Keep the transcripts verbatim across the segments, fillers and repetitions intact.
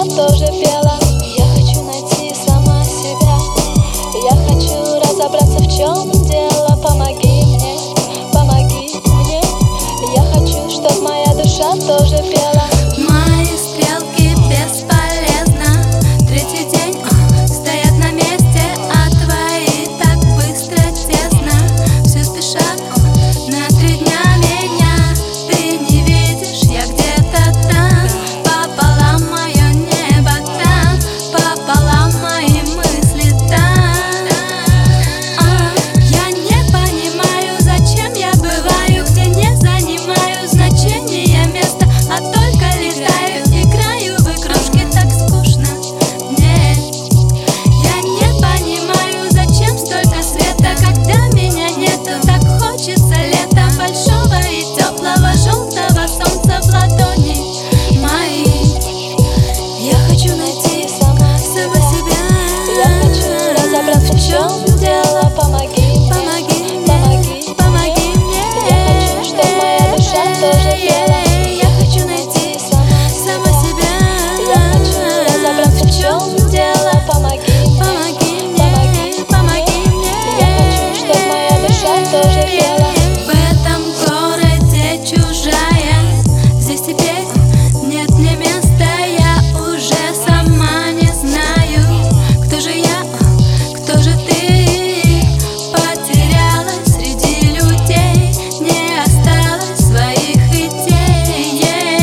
душа тоже пела. Я хочу найти сама себя, я хочу разобраться, в чем дело. Помоги мне, помоги мне, я хочу, чтоб моя душа тоже пела. Мои стрелки бесполезно, третий день о, стоят на месте, а твои так быстро, тесно. Все спешат о, на три дня меня. Ты не видишь, я где-то там, пополам мое небо там, пополам мои мысли там. А, я не понимаю, зачем я бываю, где не занимаю значение места, а только летаю, играю в игрушки, так скучно мне. Я не понимаю, зачем столько света, когда меня нету. Так хочется лета большого и теплого, желтого солнца в ладони мои. Я хочу найти сама Сама себя, себя. я хочу разобраться, в чем дело. Помоги мне, Помоги мне, помоги помоги мне. Я хочу, чтоб моя душа тоже пела. Я хочу найти сама сама себя. Я хочу разобраться, в чем дело. Помоги мне, Помоги мне, помоги мне. я хочу, чтоб моя душа тоже пела. В этом городе чужая, здесь теперь нет мне места. Я уже сама не знаю, кто же я, кто же ты. Потерялась среди людей, не осталось своих идей.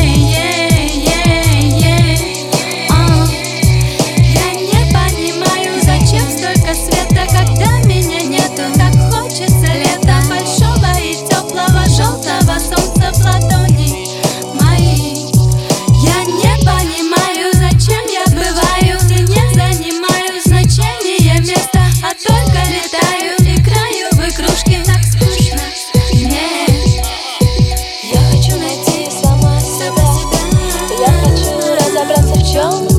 А, я не понимаю, зачем столько света, когда меня нету. Так хочется лета большого и теплого, желтого солнца в ладони мои. Я не понимаю, зачем я бываю, где не занимаю значение места, а только летаю, играю в игрушки, так скучно мне. Я хочу найти сама себя, я хочу разобраться, в чем